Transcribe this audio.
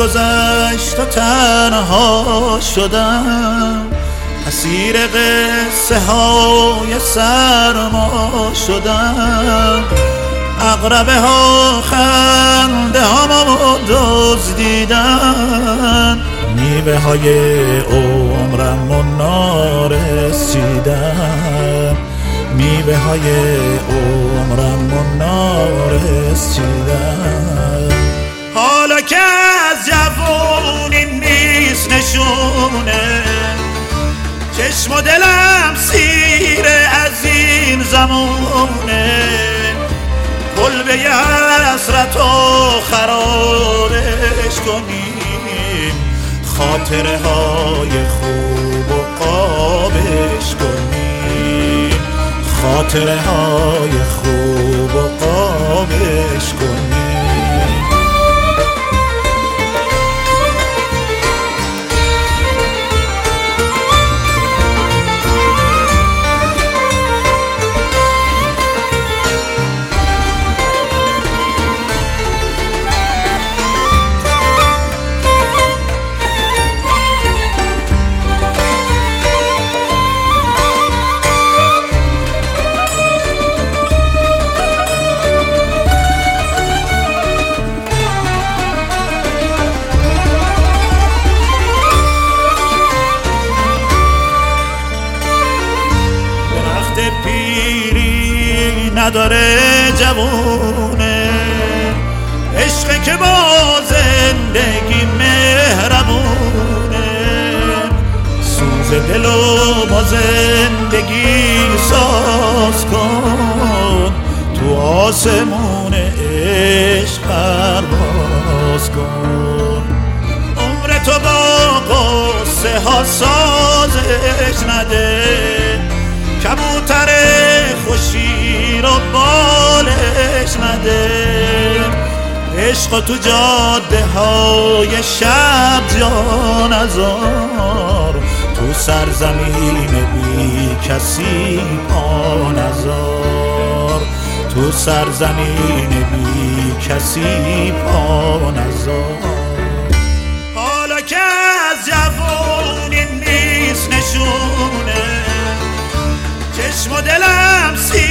گذشت و تنها شدم، اسیر قصه های سرما شدم. عقربه ها خنده هامو دزدیدن، میوه های عمرمو نارسیدن، میوه های عمرمو نارسیدن. حالا که از جوونی نیست نشونه، چشم و دلم سیر از این زمونه. کلبه حسرت و خرابش کنیم، خاطره های خوب و قابش کنیم، خاطره های خوب و قابش کنیم. پیری نداره جوونه، عشق که با زندگی مهربونه. سوز دلو با زندگی ساز کن، تو آسمون عشق پرواز کن. عمر تو با قصه ها سازش نده، کبوتر خوشی رو بالش نده. عشق تو جاده های شب جا نذار، تو سرزمین بی کسی پا نذار، تو سرزمین بی کسی پا نذار. حالا که از جوونی نیست نشونه، چشم و دلم